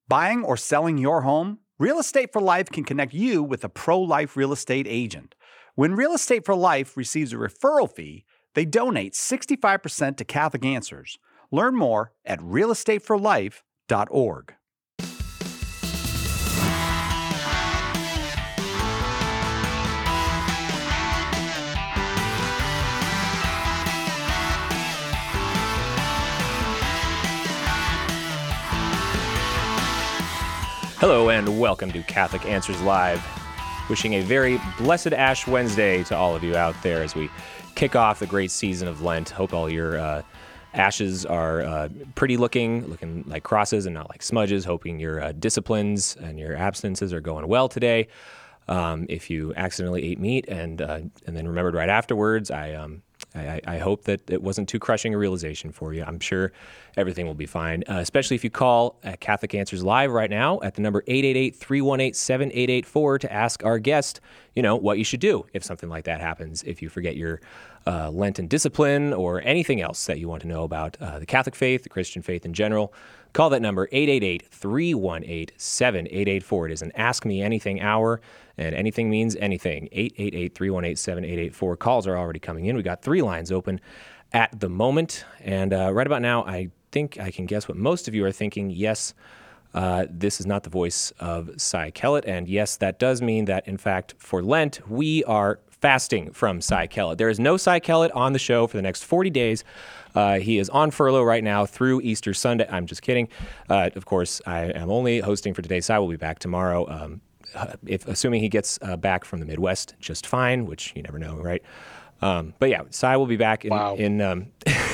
Buying or selling your home? Real Estate for Life can connect you with a pro-life real estate agent. When Real Estate for Life receives a referral fee, they donate 65% to Catholic Answers. Learn more at realestateforlife.org. Hello and welcome to Catholic Answers Live. Wishing a very blessed Ash Wednesday to all of you out there as we kick off the great season of Lent. Hope all your ashes are pretty looking like crosses and not like smudges. Hoping your disciplines and your abstinences are going well today. If you accidentally ate meat and then remembered right afterwards, I hope that it wasn't too crushing a realization for you. I'm sure everything will be fine, especially if you call Catholic Answers Live right now at the number 888-318-7884 to ask our guest, what you should do if something like that happens, if you forget your Lenten discipline or anything else that you want to know about the Catholic faith, the Christian faith in general. Call that number, 888-318-7884. It is an Ask Me Anything hour, and anything means anything. 888-318-7884. Calls are already coming in. We got 3 lines open at the moment, and right about now, I think I can guess what most of you are thinking. Yes, this is not the voice of Cy Kellett, and yes, that does mean that, in fact, for Lent, we are fasting from Cy Kellett. There is no Cy Kellett on the show for the next 40 days. He is on furlough right now through Easter Sunday. I'm just kidding. Of course, I am only hosting for today. Cy will be back tomorrow, assuming he gets back from the Midwest just fine, which you never know, right? But yeah, Cy will be back in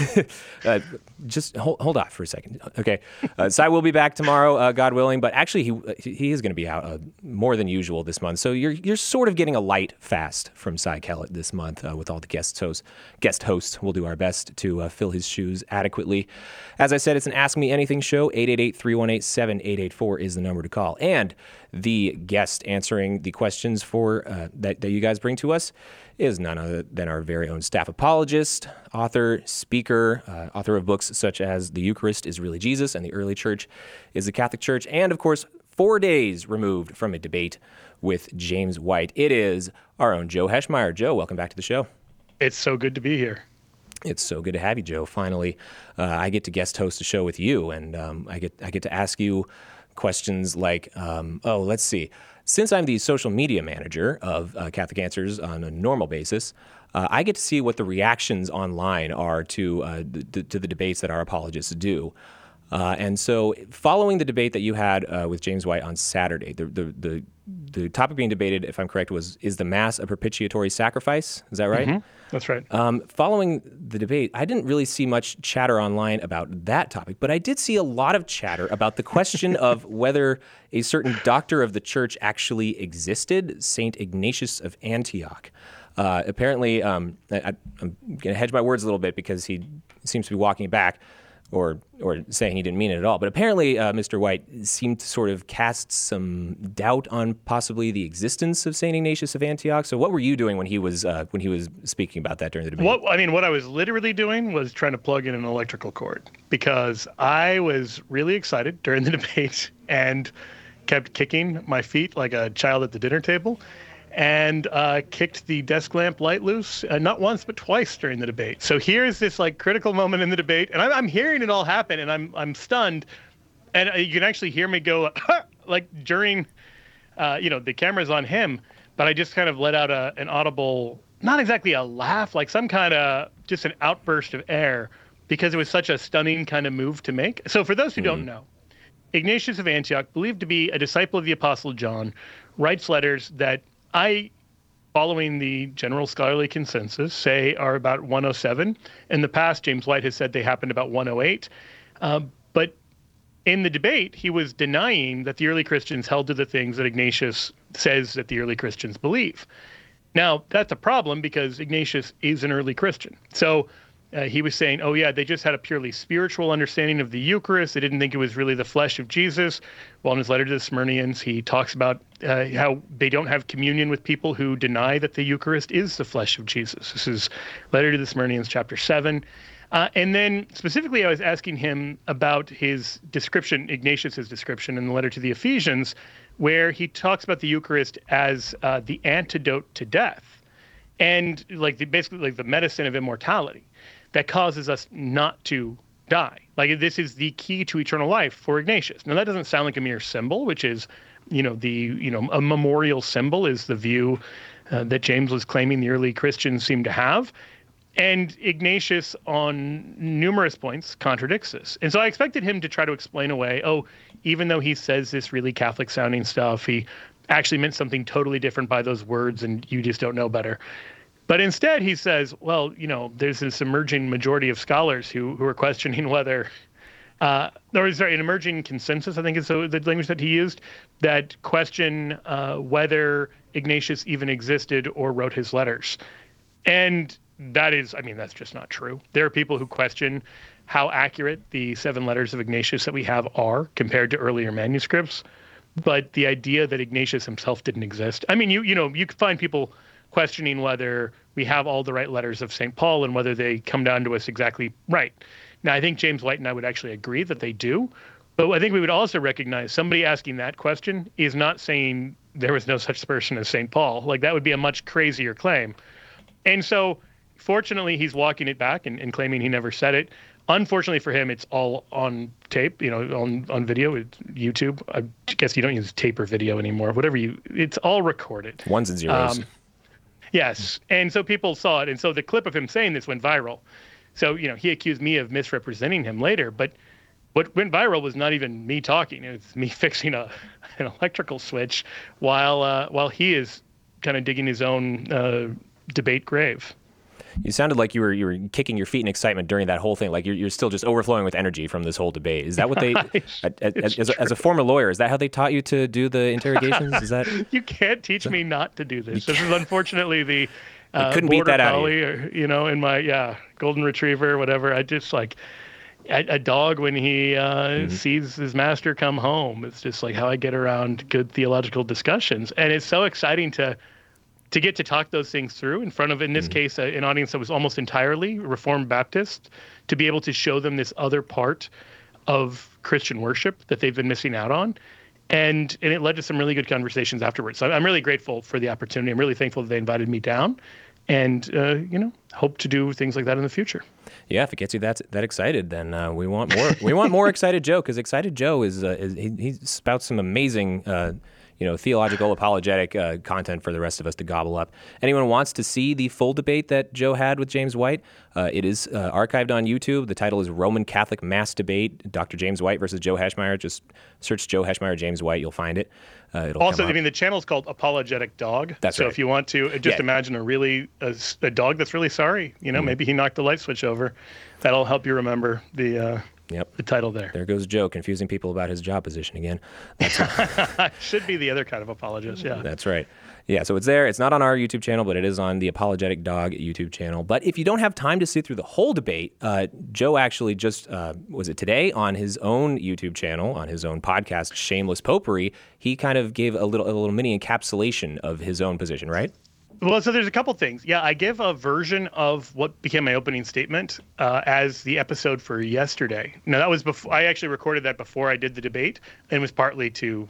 just hold off for a second. Okay. Cy will be back tomorrow, God willing, but actually he is going to be out more than usual this month. So you're sort of getting a light fast from Cy Kellett this month with all the guest hosts. We'll do our best to fill his shoes adequately. As I said, it's an Ask Me Anything show. 888-318-7884 is the number to call. And the guest answering the questions for that you guys bring to us is none other than our very own staff apologist, author, speaker, author of books such as The Eucharist is Really Jesus and The Early Church is the Catholic Church, and of course, 4 days removed from a debate with James White. It is our own Joe Heschmeyer. Joe, welcome back to the show. It's so good to be here. It's so good to have you, Joe. Finally, I get to guest host a show with you, and I get to ask you questions like, let's see. Since I'm the social media manager of Catholic Answers on a normal basis, I get to see what the reactions online are to the debates that our apologists do. And so following the debate that you had with James White on Saturday, the topic being debated, if I'm correct, is the Mass a propitiatory sacrifice? Is that right? Mm-hmm. That's right. Following the debate, I didn't really see much chatter online about that topic, but I did see a lot of chatter about the question of whether a certain doctor of the church actually existed, St. Ignatius of Antioch. Apparently, I'm going to hedge my words a little bit because he seems to be walking back, or saying he didn't mean it at all. But apparently, Mr. White seemed to sort of cast some doubt on possibly the existence of St. Ignatius of Antioch. So what were you doing when he was speaking about that during the debate? What I was literally doing was trying to plug in an electrical cord, because I was really excited during the debate and kept kicking my feet like a child at the dinner table, and kicked the desk lamp light loose, not once but twice during the debate. So here's this critical moment in the debate, and I'm hearing it all happen, and I'm stunned, and you can actually hear me go during, the camera's on him, but I just kind of let out an audible, not exactly a laugh, like some kind of just an outburst of air, because it was such a stunning kind of move to make. So for those who don't know, Ignatius of Antioch, believed to be a disciple of the Apostle John, writes letters that following the general scholarly consensus, say are about 107. In the past, James White has said they happened about 108. But in the debate, he was denying that the early Christians held to the things that Ignatius says that the early Christians believe. Now, that's a problem because Ignatius is an early Christian. So he was saying, they just had a purely spiritual understanding of the Eucharist. They didn't think it was really the flesh of Jesus. Well, in his letter to the Smyrnians, he talks about how they don't have communion with people who deny that the Eucharist is the flesh of Jesus. This is letter to the Smyrnians, chapter 7. And then specifically, I was asking him about his description, Ignatius's description in the letter to the Ephesians, where he talks about the Eucharist as the antidote to death, and basically the medicine of immortality that causes us not to die. Like, this is the key to eternal life for Ignatius. Now, that doesn't sound like a mere symbol, which is, a memorial symbol is the view that James was claiming the early Christians seem to have. And Ignatius, on numerous points, contradicts this. And so I expected him to try to explain away, even though he says this really Catholic-sounding stuff, he actually meant something totally different by those words, and you just don't know better. But instead, he says, there's this emerging majority of scholars who are questioning whether, an emerging consensus, I think is the language that he used, that question whether Ignatius even existed or wrote his letters. And that's just not true. There are people who question how accurate the 7 letters of Ignatius that we have are compared to earlier manuscripts. But the idea that Ignatius himself didn't exist, you could find people questioning whether we have all the right letters of St. Paul and whether they come down to us exactly right. Now, I think James White and I would actually agree that they do. But I think we would also recognize somebody asking that question is not saying there was no such person as St. Paul. Like, that would be a much crazier claim. And so, fortunately, he's walking it back and claiming he never said it. Unfortunately for him, it's all on tape, on video, it's YouTube. I guess you don't use tape or video anymore. It's all recorded. Ones and zeros. Yes. And so people saw it. And so the clip of him saying this went viral. So, he accused me of misrepresenting him later. But what went viral was not even me talking. It was me fixing an electrical switch while he is kind of digging his own debate grave. You sounded like you were kicking your feet in excitement during that whole thing. Like you're still just overflowing with energy from this whole debate. Is that what they, as a former lawyer, is that how they taught you to do the interrogations? Is that you can't teach me not to do this? This is unfortunately the couldn't beat that out of you. Or, in my golden retriever, whatever. I just like a dog when he sees his master come home. It's just like how I get around good theological discussions, and it's so exciting to get to talk those things through in front of, in this case, an audience that was almost entirely Reformed Baptist, to be able to show them this other part of Christian worship that they've been missing out on. And it led to some really good conversations afterwards. So I'm really grateful for the opportunity. I'm really thankful that they invited me down, and hope to do things like that in the future. Yeah, if it gets you that excited, then we want more. We want more Excited Joe, because Excited Joe is he spouts some amazing theological apologetic content for the rest of us to gobble up. Anyone who wants to see the full debate that Joe had with James White, it is archived on YouTube. The title is Roman Catholic Mass Debate, Dr. James White versus Joe Heschmeyer. Just search Joe Heschmeyer, James White, you'll find it. Also, the channel's called Apologetic Dog. That's so right. If you want to imagine a dog that's really sorry, maybe he knocked the light switch over. That'll help you remember the title there. There goes Joe confusing people about his job position again. Should be the other kind of apologist, yeah. That's right. Yeah, so it's there. It's not on our YouTube channel, but it is on the Apologetic Dog YouTube channel. But if you don't have time to sit through the whole debate, Joe actually just, was it today, on his own YouTube channel, on his own podcast, Shameless Popery, he kind of gave a little mini encapsulation of his own position, right? Well, so there's a couple things. Yeah, I give a version of what became my opening statement as the episode for yesterday. Now, that was before I actually recorded that before I did the debate, and it was partly to,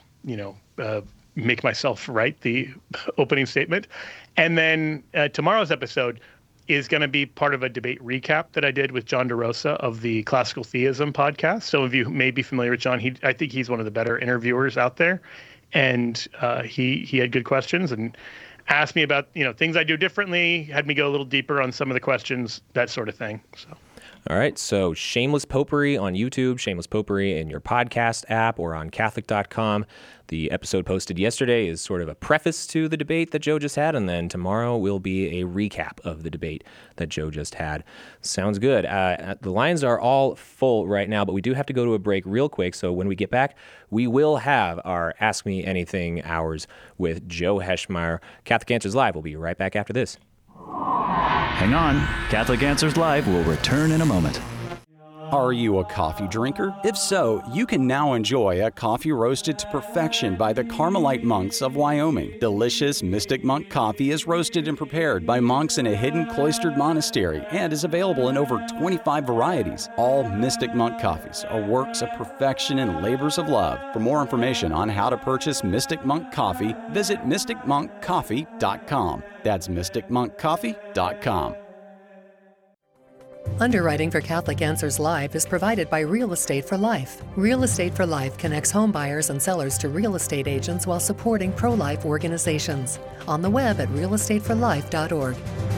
make myself write the opening statement. And then tomorrow's episode is going to be part of a debate recap that I did with John DeRosa of the Classical Theism podcast. Some of you may be familiar with John. I think he's one of the better interviewers out there, and he had good questions and asked me about things I do differently, had me go a little deeper on some of the questions, that sort of thing. So. All right, so Shameless Popery on YouTube, Shameless Popery in your podcast app or on Catholic.com. The episode posted yesterday is sort of a preface to the debate that Joe just had, and then tomorrow will be a recap of the debate that Joe just had. Sounds good. The lines are all full right now, but we do have to go to a break real quick, so when we get back, we will have our Ask Me Anything hours with Joe Heschmeyer. Catholic Answers Live will be right back after this. Hang on. Catholic Answers Live will return in a moment. Are you a coffee drinker? If so, you can now enjoy a coffee roasted to perfection by the Carmelite monks of Wyoming. Delicious Mystic Monk coffee is roasted and prepared by monks in a hidden cloistered monastery and is available in over 25 varieties. All Mystic Monk coffees are works of perfection and labors of love. For more information on how to purchase Mystic Monk coffee, visit mysticmonkcoffee.com. That's mysticmonkcoffee.com. Underwriting for Catholic Answers Live is provided by Real Estate for Life. Real Estate for Life connects home buyers and sellers to real estate agents while supporting pro-life organizations. On the web at realestateforlife.org.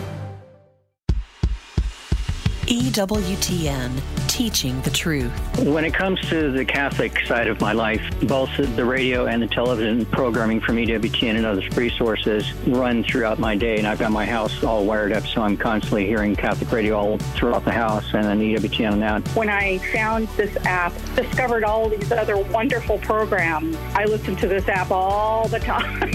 EWTN, teaching the truth. When it comes to the Catholic side of my life, both the radio and the television programming from EWTN and other resources run throughout my day, and I've got my house all wired up, so I'm constantly hearing Catholic radio all throughout the house and then EWTN on that. When I found this app, discovered all these other wonderful programs, I listen to this app all the time.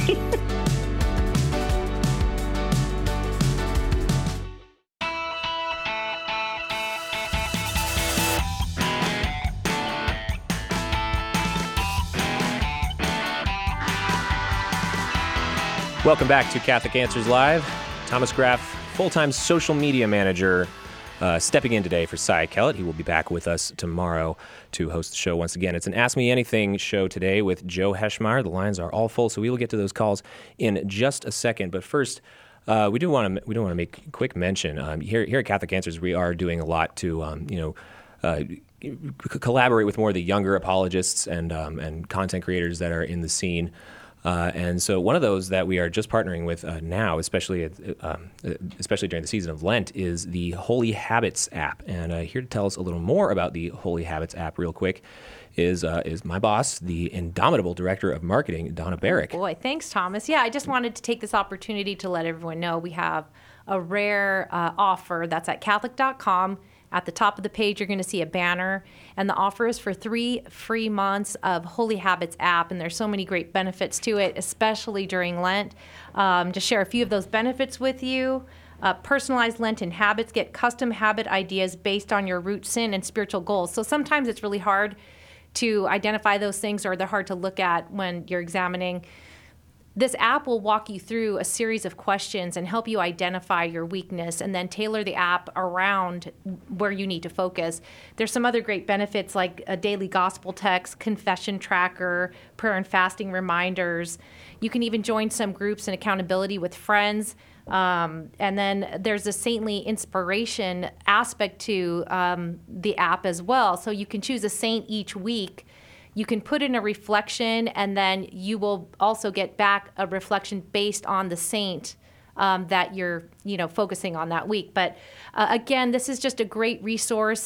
Welcome back to Catholic Answers Live. Thomas Graff, full-time social media manager, stepping in today for Cy Kellett. He will be back with us tomorrow to host the show once again. It's an Ask Me Anything show today with Joe Heschmeyer. The lines are all full, so we will get to those calls in just a second. But first, we do want to make a quick mention. Here at Catholic Answers, we are doing a lot to collaborate with more of the younger apologists and content creators that are in the scene. And so one of those that we are just partnering with now, especially during the season of Lent, is the Holy Habits app. And here to tell us a little more about the Holy Habits app real quick is my boss, the indomitable director of marketing, Donna Barrick. Boy, thanks, Thomas. Yeah, I just wanted to take this opportunity to let everyone know we have a rare offer that's at Catholic.com. At the top of the page, you're going to see a banner, and the offer is for 3 free months of Holy Habits app, and there's so many great benefits to it, especially during Lent. To share a few of those benefits with you, personalized Lenten habits, get custom habit ideas based on your root sin and spiritual goals. So sometimes it's really hard to identify those things, or they're hard to look at when you're examining. This app will walk you through a series of questions and help you identify your weakness and then tailor the app around where you need to focus. There's some other great benefits like a daily gospel text, confession tracker, prayer and fasting reminders. You can even join some groups and accountability with friends. And then there's a saintly inspiration aspect to the app as well. So you can choose a saint each week. You can put in a reflection, and then you will also get back a reflection based on the saint that you're, focusing on that week. But again, this is just a great resource,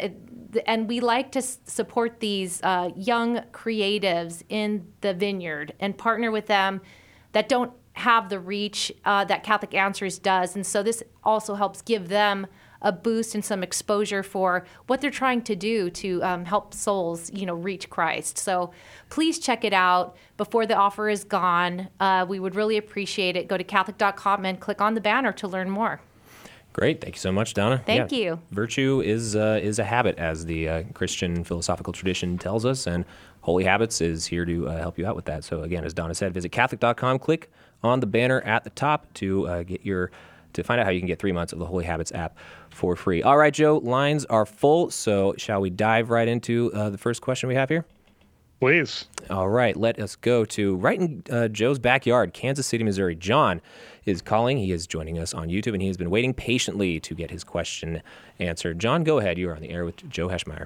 and we like to support these young creatives in the vineyard and partner with them that don't have the reach that Catholic Answers does. And so this also helps give them a boost and some exposure for what they're trying to do to help souls, reach Christ. So please check it out before the offer is gone. We would really appreciate it. Go to Catholic.com and click on the banner to learn more. Great. Thank you so much, Donna. Thank you. Virtue is a habit, as the Christian philosophical tradition tells us, and Holy Habits is here to help you out with that. So again, as Donna said, visit Catholic.com, click on the banner at the top to find out how you can get 3 months of the Holy Habits app for free. All right, Joe, lines are full, so shall we dive right into the first question we have here? Please. All right, let us go to right in Joe's backyard, Kansas City, Missouri. John is calling. He is joining us on YouTube, and he has been waiting patiently to get his question answered. John, go ahead. You are on the air with Joe Heschmeyer.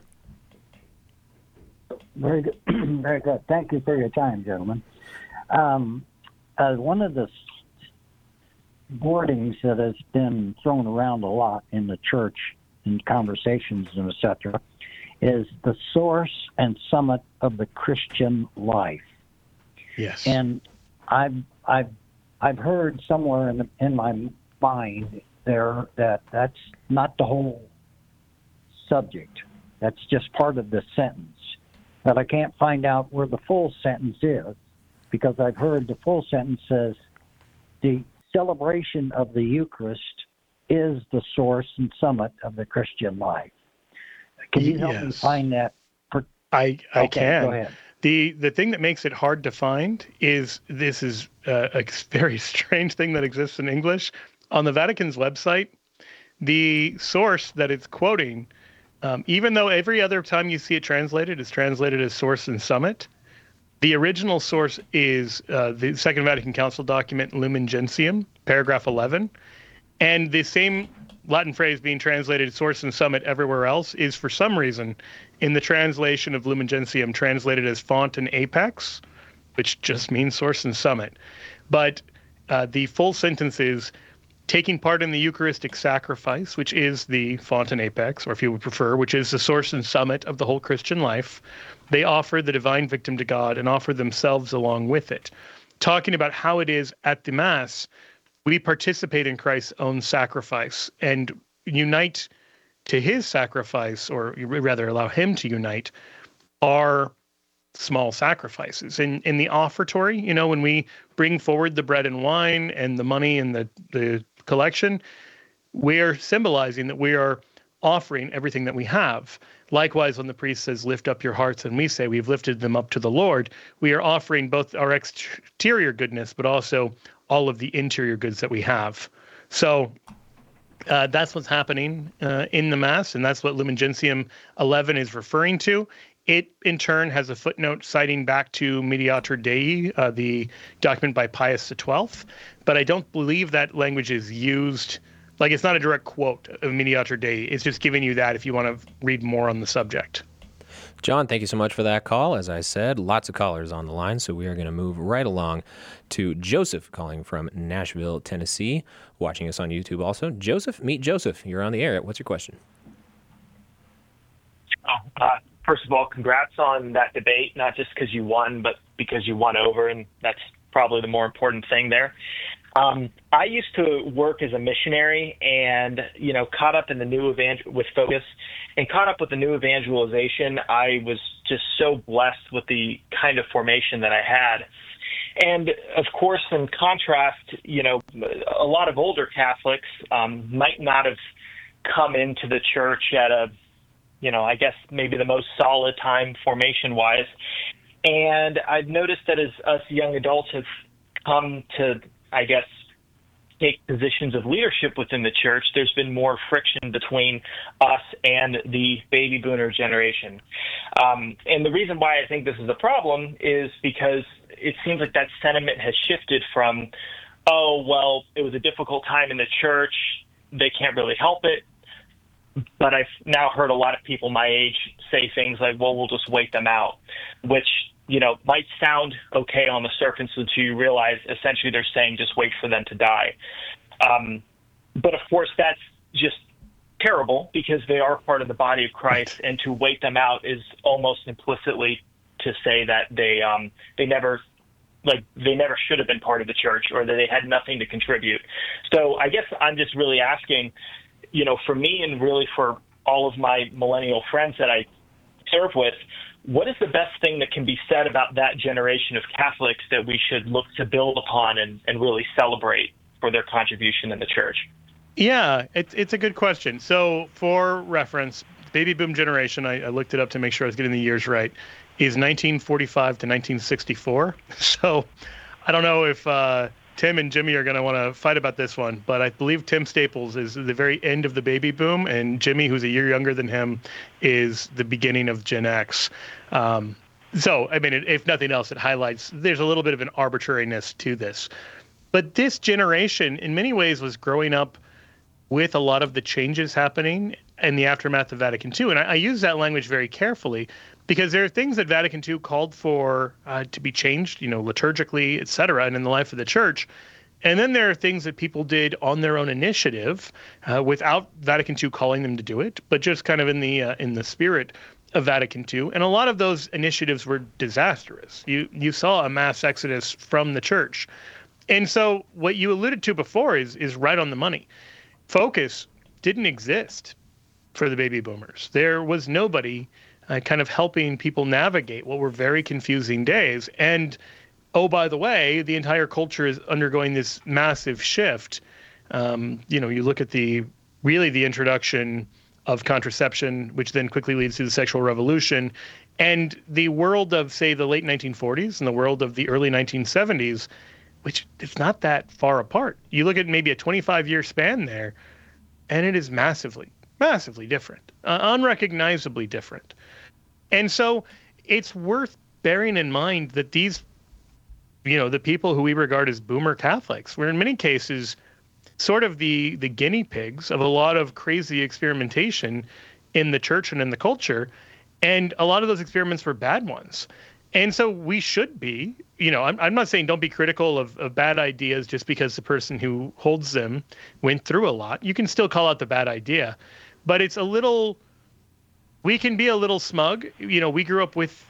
Very good. Very good. Thank you for your time, gentlemen. One of the wordings that has been thrown around a lot in the church in conversations and etc. is the source and summit of the Christian life. Yes. And I've heard somewhere in my mind there that that's not the whole subject. That's just part of the sentence. But I can't find out where the full sentence is, because I've heard the full sentence says the celebration of the Eucharist is the source and summit of the Christian life. Can you help me find that? I Okay, can. go ahead. The thing that makes it hard to find is this is a very strange thing that exists in English. On the Vatican's website, the source that it's quoting, even though every other time you see it translated, it's translated as Source and Summit, the original source is the Second Vatican Council document Lumen Gentium, paragraph 11. And the same Latin phrase being translated Source and Summit everywhere else is, for some reason, in the translation of Lumen Gentium, translated as Font and Apex, which just means Source and Summit. But the full sentence is, taking part in the Eucharistic sacrifice, which is the font and apex, or if you would prefer, which is the source and summit of the whole Christian life, they offer the divine victim to God and offer themselves along with it. Talking about how it is at the Mass, we participate in Christ's own sacrifice and unite to his sacrifice, or rather allow him to unite our small sacrifices. In the offertory, when we bring forward the bread and wine and the money and the collection, we are symbolizing that we are offering everything that we have. Likewise, when the priest says, lift up your hearts, and we say we've lifted them up to the Lord, we are offering both our exterior goodness, but also all of the interior goods that we have. So that's what's happening in the Mass, and that's what Lumen Gentium 11 is referring to. It, in turn, has a footnote citing back to Mediator Dei, the document by Pius XII. But I don't believe that language is used, like it's not a direct quote of Mediator Dei. It's just giving you that if you want to read more on the subject. John, thank you so much for that call. As I said, lots of callers on the line, so we are going to move right along to Joseph calling from Nashville, Tennessee, watching us on YouTube also. Joseph, meet Joseph. You're on the air. What's your question? First of all, congrats on that debate, not just because you won, but because you won over, and that's probably the more important thing there. I used to work as a missionary and, caught up in the new with Focus and caught up with the new evangelization. I was just so blessed with the kind of formation that I had. And of course, in contrast, a lot of older Catholics might not have come into the church at I guess maybe the most solid time formation-wise. And I've noticed that as us young adults have come to, I guess, take positions of leadership within the church, there's been more friction between us and the baby boomer generation. And the reason why I think this is a problem is because it seems like that sentiment has shifted from, oh, well, it was a difficult time in the church, they can't really help it. But I've now heard a lot of people my age say things like, well, we'll just wait them out, which, might sound okay on the surface until you realize essentially they're saying just wait for them to die. But of course, that's just terrible because they are part of the body of Christ, and to wait them out is almost implicitly to say that they never should have been part of the church, or that they had nothing to contribute. So I guess I'm just really asking, for me and really for all of my millennial friends that I serve with, what is the best thing that can be said about that generation of Catholics that we should look to build upon and really celebrate for their contribution in the church? Yeah, it's a good question. So for reference, baby boom generation, I looked it up to make sure I was getting the years right, is 1945 to 1964. So I don't know if Tim and Jimmy are going to want to fight about this one, but I believe Tim Staples is the very end of the baby boom, and Jimmy, who's a year younger than him, is the beginning of Gen X. So, I mean, if nothing else, it highlights there's a little bit of an arbitrariness to this. But this generation, in many ways, was growing up with a lot of the changes happening in the aftermath of Vatican II. And I use that language very carefully because there are things that Vatican II called for to be changed, liturgically, et cetera, and in the life of the church. And then there are things that people did on their own initiative without Vatican II calling them to do it, but just kind of in the spirit of Vatican II. And a lot of those initiatives were disastrous. You saw a mass exodus from the church. And so what you alluded to before is right on the money. Focus didn't exist for the baby boomers. There was nobody kind of helping people navigate what were very confusing days. And, oh, by the way, the entire culture is undergoing this massive shift. You look at the introduction of contraception, which then quickly leads to the sexual revolution. And the world of, say, the late 1940s and the world of the early 1970s, which it's not that far apart. You look at maybe a 25-year span there, and it is massively, massively different, unrecognizably different. And so it's worth bearing in mind that these, the people who we regard as boomer Catholics were in many cases sort of the guinea pigs of a lot of crazy experimentation in the church and in the culture. And a lot of those experiments were bad ones. And so we should be, I'm not saying don't be critical of bad ideas just because the person who holds them went through a lot. You can still call out the bad idea, but we can be a little smug. We grew up with,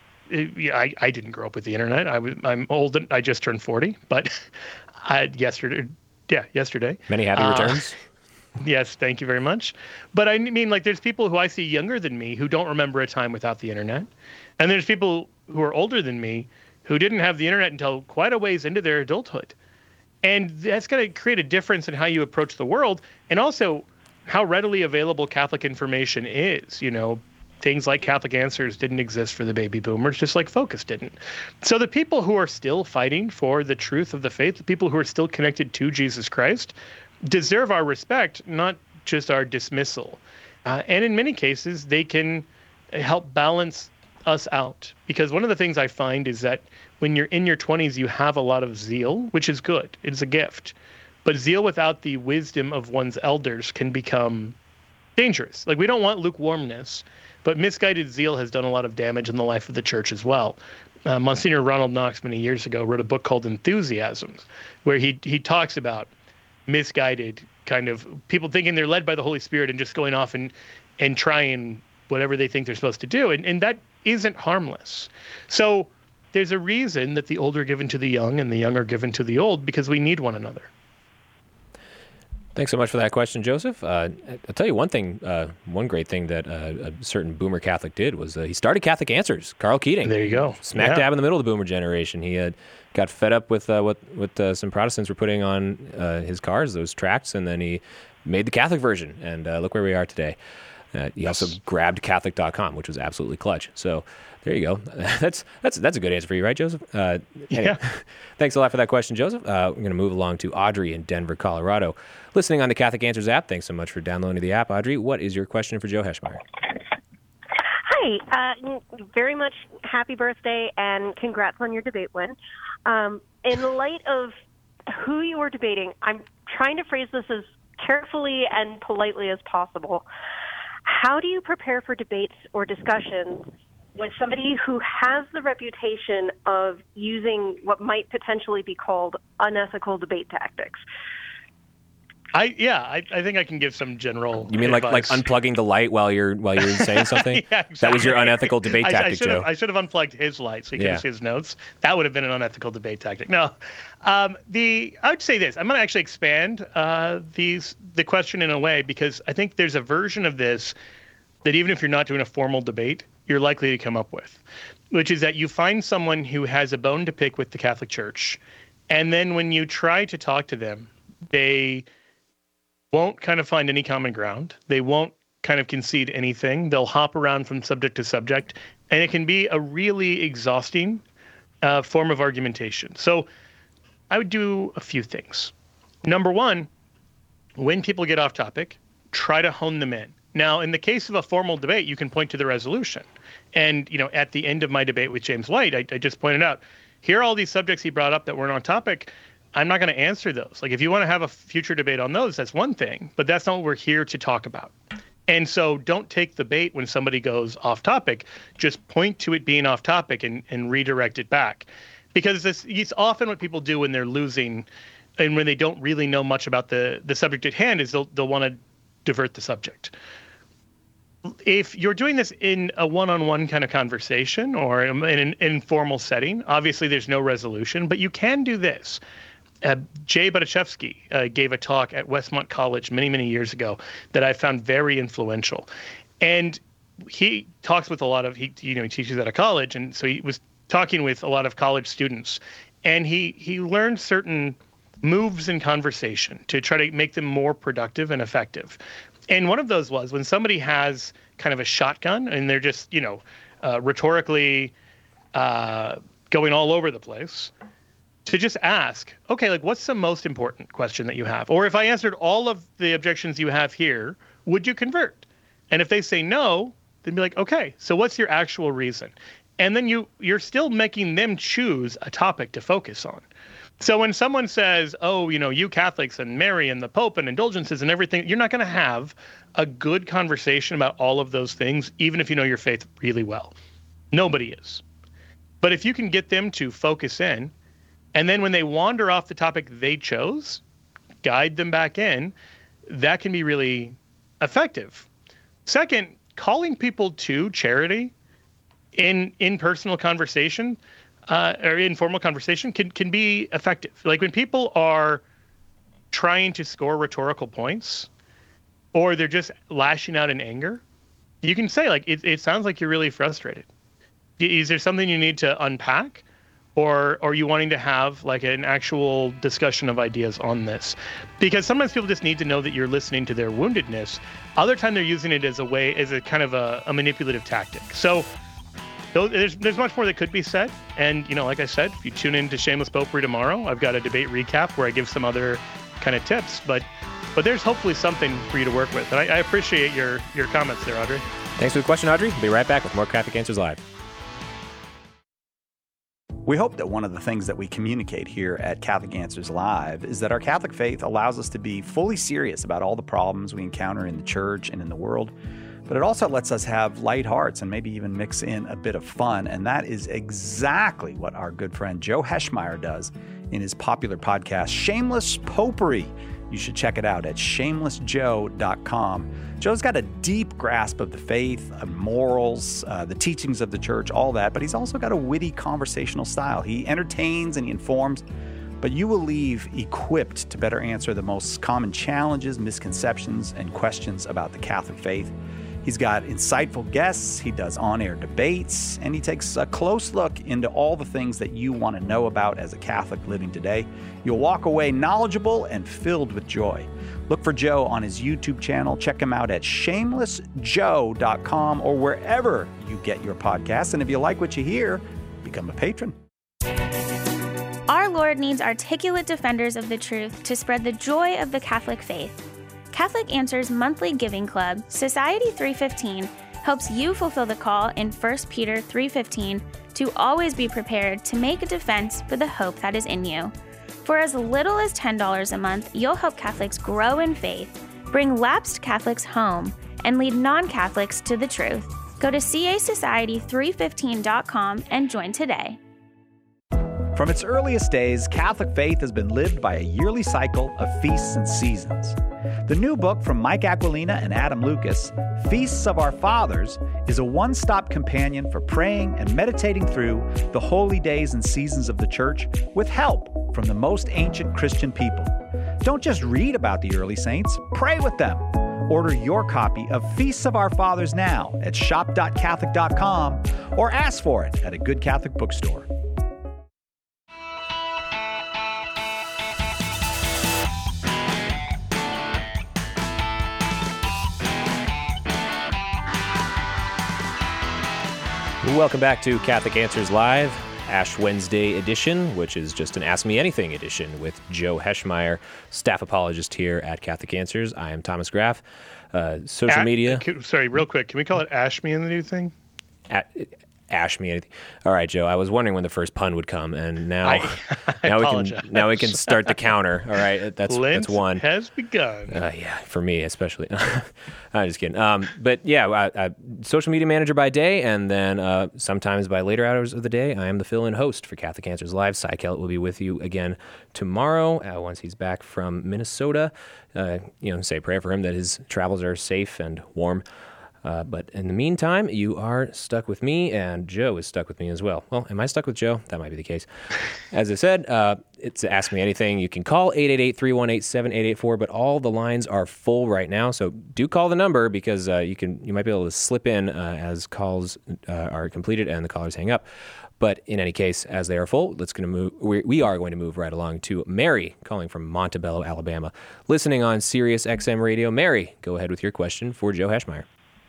I didn't grow up with the internet. I'm old and I just turned 40, but yesterday. Many happy returns. Yes, thank you very much. But I mean, there's people who I see younger than me who don't remember a time without the internet. And there's people who are older than me who didn't have the internet until quite a ways into their adulthood. And that's going to create a difference in how you approach the world and also how readily available Catholic information is. Things like Catholic Answers didn't exist for the baby boomers, just like Focus didn't. So the people who are still fighting for the truth of the faith, the people who are still connected to Jesus Christ, deserve our respect, not just our dismissal. And in many cases, they can help balance us out. Because one of the things I find is that when you're in your 20s, you have a lot of zeal, which is good. It's a gift. But zeal without the wisdom of one's elders can become dangerous. We don't want lukewarmness, but misguided zeal has done a lot of damage in the life of the church as well. Monsignor Ronald Knox many years ago wrote a book called Enthusiasms, where he talks about misguided kind of people thinking they're led by the Holy Spirit and just going off and trying whatever they think they're supposed to do. And that isn't harmless. So there's a reason that the old are given to the young and the young are given to the old, because we need one another. Thanks so much for that question, Joseph. I'll tell you one thing, one great thing that a certain boomer Catholic did was he started Catholic Answers, Carl Keating. There you go. Smack dab in the middle of the boomer generation. He had got fed up with what some Protestants were putting on his cars, those tracts, and then he made the Catholic version. And look where we are today. He also grabbed Catholic.com, which was absolutely clutch. So there you go. That's a good answer for you, right, Joseph? Anyway, Yeah. Thanks a lot for that question, Joseph. We're going to move along to Audrey in Denver, Colorado. Listening on the Catholic Answers app. Thanks so much for downloading the app, Audrey. What is your question for Joe Heschmeyer? Hi. Very much happy birthday and congrats on your debate win. In light of who you were debating, I'm trying to phrase this as carefully and politely as possible. How do you prepare for debates or discussions with somebody who has the reputation of using what might potentially be called unethical debate tactics? I think I can give some general. You mean advice. like unplugging the light while you're saying something? Yeah, exactly. That was your unethical debate tactic, Joe. I should have unplugged his light so he could see his notes. That would have been an unethical debate tactic. No, I would say this. I'm going to actually expand the question in a way, because I think there's a version of this that even if you're not doing a formal debate, you're likely to come up with, which is that you find someone who has a bone to pick with the Catholic Church, and then when you try to talk to them, they won't kind of find any common ground. They won't kind of concede anything. They'll hop around from subject to subject, and it can be a really exhausting form of argumentation. So I would do a few things. Number one, when people get off topic, try to hone them in. Now, in the case of a formal debate, you can point to the resolution. And, at the end of my debate with James White, I just pointed out, here are all these subjects he brought up that weren't on topic. I'm not going to answer those. If you want to have a future debate on those, that's one thing, but that's not what we're here to talk about. And so don't take the bait when somebody goes off topic. Just point to it being off topic and redirect it back. Because it's often what people do when they're losing and when they don't really know much about the subject at hand is they'll want to divert the subject. If you're doing this in a one-on-one kind of conversation or in an informal setting, obviously there's no resolution, but you can do this. Jay Badachevsky gave a talk at Westmont College many, many years ago that I found very influential. And he talks with a lot of, he teaches at a college, and so he was talking with a lot of college students. And he learned certain moves in conversation to try to make them more productive and effective. And one of those was when somebody has kind of a shotgun and they're just, rhetorically going all over the place, to just ask, okay, like, what's the most important question that you have? Or if I answered all of the objections you have here, would you convert? And if they say no, then be like, okay, so what's your actual reason? And then you're still making them choose a topic to focus on. So when someone says, oh, you Catholics and Mary and the Pope and indulgences and everything, you're not going to have a good conversation about all of those things, even if you know your faith really well. Nobody is. But if you can get them to focus in, and then when they wander off the topic they chose, guide them back in, that can be really effective. Second, calling people to charity in personal conversation or informal conversation can be effective. Like when people are trying to score rhetorical points or they're just lashing out in anger, you can say, like, it sounds like you're really frustrated. Is there something you need to unpack? Or are you wanting to have like an actual discussion of ideas on this? Because sometimes people just need to know that you're listening to their woundedness. Other time they're using it as a kind of a manipulative tactic. So there's much more that could be said. And, like I said, if you tune in to Shameless Popery tomorrow, I've got a debate recap where I give some other kind of tips. But there's hopefully something for you to work with. And I appreciate your comments there, Audrey. Thanks for the question, Audrey. We'll be right back with more Catholic Answers Live. We hope that one of the things that we communicate here at Catholic Answers Live is that our Catholic faith allows us to be fully serious about all the problems we encounter in the church and in the world, but it also lets us have light hearts and maybe even mix in a bit of fun, and that is exactly what our good friend Joe Heschmeyer does in his popular podcast, Shameless Popery. You should check it out at shamelessjoe.com. Joe's got a deep grasp of the faith, of morals, the teachings of the church, all that, but he's also got a witty conversational style. He entertains and he informs, but you will leave equipped to better answer the most common challenges, misconceptions, and questions about the Catholic faith. He's got insightful guests, he does on-air debates, and he takes a close look into all the things that you want to know about as a Catholic living today. You'll walk away knowledgeable and filled with joy. Look for Joe on his YouTube channel. Check him out at shamelessjoe.com or wherever you get your podcasts. And if you like what you hear, become a patron. Our Lord needs articulate defenders of the truth to spread the joy of the Catholic faith. Catholic Answers monthly giving club, Society 315, helps you fulfill the call in 1 Peter 3:15 to always be prepared to make a defense for the hope that is in you. For as little as $10 a month, you'll help Catholics grow in faith, bring lapsed Catholics home, and lead non-Catholics to the truth. Go to casociety315.com and join today. From its earliest days, Catholic faith has been lived by a yearly cycle of feasts and seasons. The new book from Mike Aquilina and Adam Lucas, Feasts of Our Fathers, is a one-stop companion for praying and meditating through the holy days and seasons of the Church with help from the most ancient Christian people. Don't just read about the early saints, pray with them. Order your copy of Feasts of Our Fathers now at shop.catholic.com or ask for it at a good Catholic bookstore. Welcome back to Catholic Answers Live, Ash Wednesday edition, which is just an Ask Me Anything edition with Joe Heschmeyer, staff apologist here at Catholic Answers. I am Thomas Graff. Social media. Sorry, real quick. Can we call it Ash Me in the new thing? Ash Me Anything. All right, Joe. I was wondering when the first pun would come, and now we can start the counter. All right, that's one. Has begun. Yeah, for me especially. I'm just kidding. But yeah, social media manager by day, and then sometimes by later hours of the day, I am the fill-in host for Catholic Answers Live. Cy Kellett will be with you again tomorrow once he's back from Minnesota. Say a prayer for him that his travels are safe and warm. But in the meantime, you are stuck with me, and Joe is stuck with me as well. Well, am I stuck with Joe? That might be the case. As I said, it's Ask Me Anything. You can call 888-318-7884, but all the lines are full right now. So do call the number because you might be able to slip in as calls are completed and the callers hang up. But in any case, as they are full, we are going to move right along to Mary, calling from Montebello, Alabama, listening on Sirius XM Radio. Mary, go ahead with your question for Joe Heschmeyer.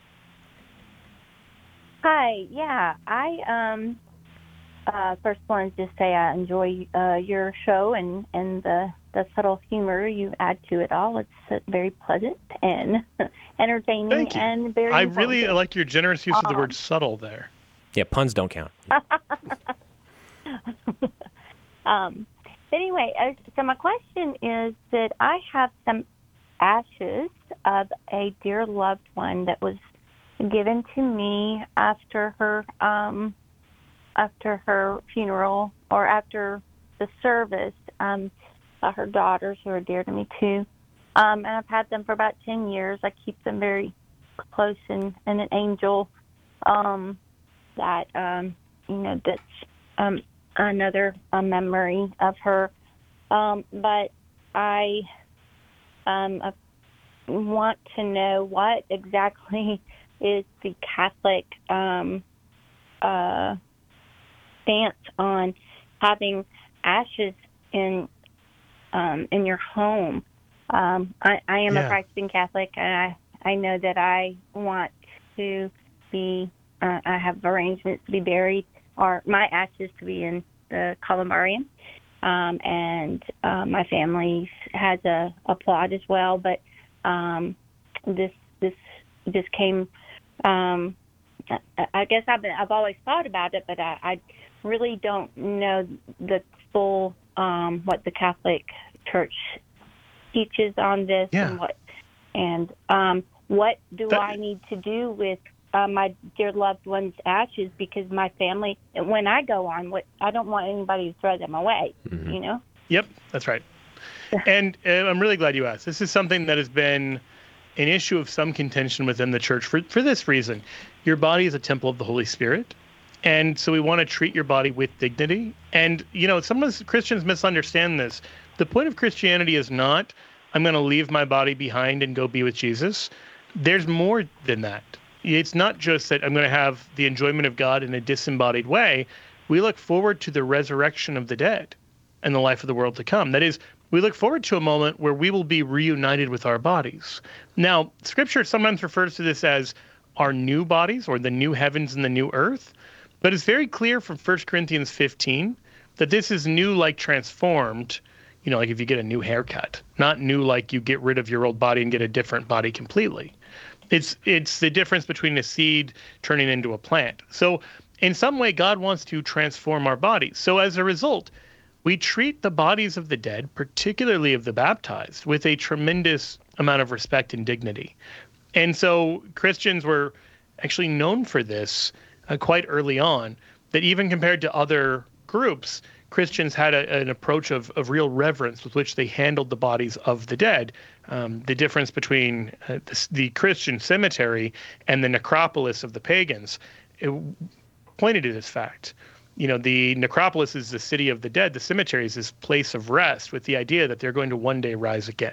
Hi, yeah, I first wanted to say I enjoy your show and the subtle humor you add to it all. It's very pleasant and entertaining. Thank you. And very I informative. really like your generous use of the word subtle there. Yeah, puns don't count. Anyway, so my question is that I have some ashes of a dear loved one that was given to me after her funeral, or after the service. Her daughters, who are dear to me too, and I've had them for about 10 years. I keep them very close, and an angel that's another memory of her. But I want to know what exactly is the Catholic stance on having ashes in your home. I am a practicing Catholic, and I know that I want to be. I have arrangements to be buried, or my ashes to be in the columbarium, and my family has a plot as well. But this came. I guess I've always thought about it, but I really don't know the full what the Catholic Church teaches on this, and what do I need to do with my dear loved one's ashes, because my family, when I go on, I don't want anybody to throw them away. Mm-hmm. You know. Yep, that's right. And I'm really glad you asked. This is something that has been an issue of some contention within the church for this reason. Your body is a temple of the Holy Spirit, and so we want to treat your body with dignity. And, some of us Christians misunderstand this. The point of Christianity is not, I'm going to leave my body behind and go be with Jesus. There's more than that. It's not just that I'm going to have the enjoyment of God in a disembodied way. We look forward to the resurrection of the dead and the life of the world to come. That is, we look forward to a moment where we will be reunited with our bodies. Now, Scripture sometimes refers to this as our new bodies, or the new heavens and the new earth. But it's very clear from 1 Corinthians 15 that this is new like transformed, like if you get a new haircut, not new like you get rid of your old body and get a different body completely. It's the difference between a seed turning into a plant. So in some way, God wants to transform our bodies. So as a result, we treat the bodies of the dead, particularly of the baptized, with a tremendous amount of respect and dignity. And so Christians were actually known for this quite early on, that even compared to other groups, Christians had an approach of real reverence with which they handled the bodies of the dead. The difference between the Christian cemetery and the necropolis of the pagans, it pointed to this fact. The necropolis is the city of the dead. The cemetery is this place of rest with the idea that they're going to one day rise again.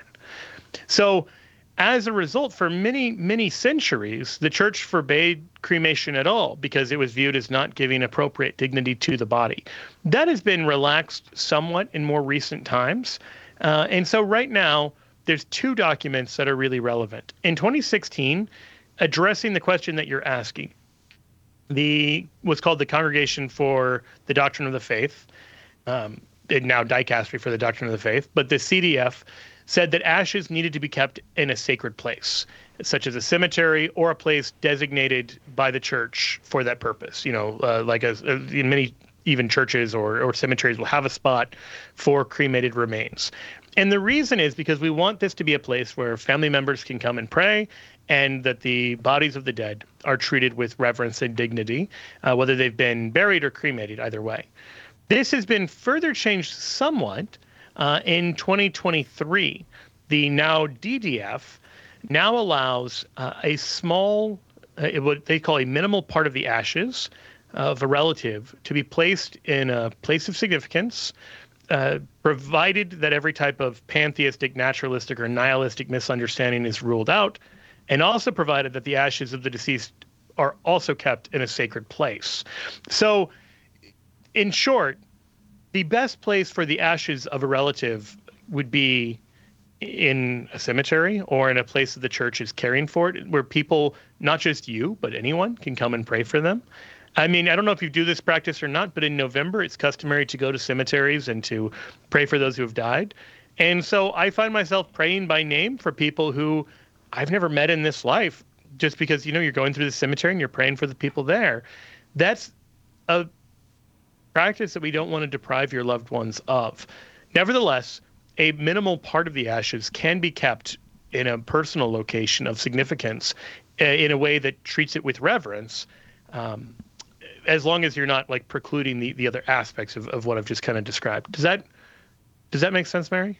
So as a result, for many, many centuries, the church forbade cremation at all because it was viewed as not giving appropriate dignity to the body. That has been relaxed somewhat in more recent times. And so right now, there's two documents that are really relevant. In 2016, addressing the question that you're asking, what's called the Congregation for the Doctrine of the Faith, now Dicastery for the Doctrine of the Faith, but the CDF said that ashes needed to be kept in a sacred place, such as a cemetery or a place designated by the church for that purpose. In many even churches or cemeteries will have a spot for cremated remains. And the reason is because we want this to be a place where family members can come and pray, and that the bodies of the dead are treated with reverence and dignity, whether they've been buried or cremated, either way. This has been further changed somewhat in 2023. The now DDF now allows a small, what they call a minimal part of the ashes of a relative to be placed in a place of significance, provided that every type of pantheistic, naturalistic, or nihilistic misunderstanding is ruled out, and also provided that the ashes of the deceased are also kept in a sacred place. So in short, the best place for the ashes of a relative would be in a cemetery or in a place that the church is caring for it, where people, not just you, but anyone, can come and pray for them. I mean, I don't know if you do this practice or not, but in November, it's customary to go to cemeteries and to pray for those who have died. And so I find myself praying by name for people who I've never met in this life, just because, you're going through the cemetery and you're praying for the people there. That's a practice that we don't want to deprive your loved ones of. Nevertheless, a minimal part of the ashes can be kept in a personal location of significance in a way that treats it with reverence, as long as you're not like precluding the other aspects of what I've just kind of described. Does that make sense, Mary?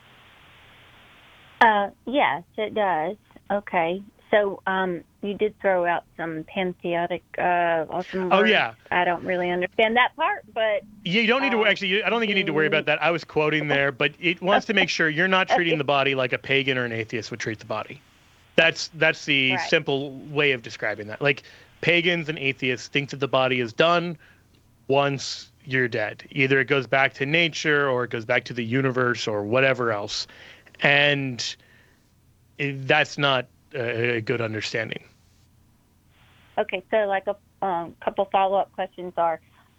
Yes, it does. Okay. So you did throw out some pantheistic awesome words. Oh, yeah. I don't really understand that part, but... You don't need to, actually, I don't think you need to worry about that. I was quoting there, but it wants to make sure you're not treating the body like a pagan or an atheist would treat the body. That's the simple way of describing that. Like, pagans and atheists think that the body is done once you're dead. Either it goes back to nature or it goes back to the universe or whatever else. And that's not a good understanding. Okay, so like a couple follow-up questions are,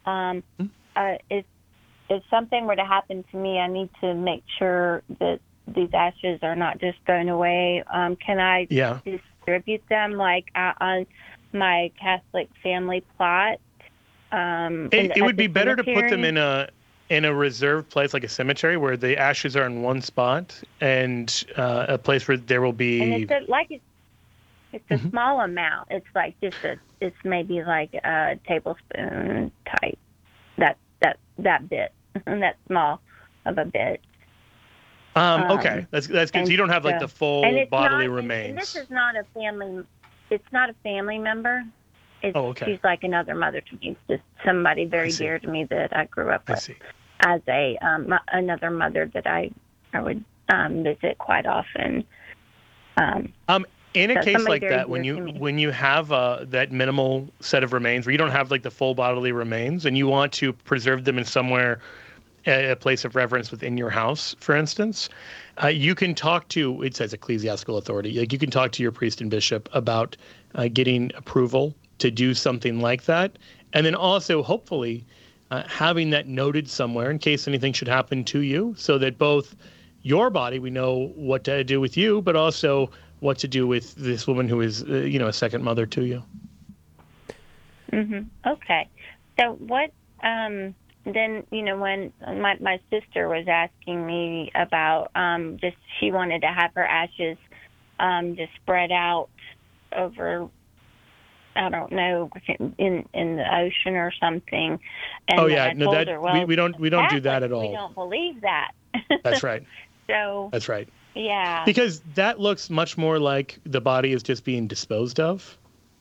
if something were to happen to me, I need to make sure that these ashes are not just thrown away. Can I distribute them like on my Catholic family plot? It would be better to put them in a reserved place, like a cemetery, where the ashes are in one spot, and a place where there will be. And it's a small amount. It's like it's maybe like a tablespoon type. That bit, that small of a bit. Okay, that's good. So you don't have like the full bodily remains. And this is not a family. It's not a family member. She's like another mother to me. It's just somebody very dear to me that I grew up with as a another mother that I would visit quite often. In a case like that, when you have that minimal set of remains, where you don't have like the full bodily remains, and you want to preserve them in somewhere, a place of reverence within your house, for instance, you can talk to, it says ecclesiastical authority, like you can talk to your priest and bishop about getting approval to do something like that, and then also hopefully having that noted somewhere in case anything should happen to you, so that both your body, we know what to do with you, but also what to do with this woman who is, a second mother to you. Okay. So what, then, when my sister was asking me about, she wanted to have her ashes just spread out over, I don't know, in the ocean or something. And we don't do that at all. We don't believe that. That's right. So that's right. Yeah. Because that looks much more like the body is just being disposed of.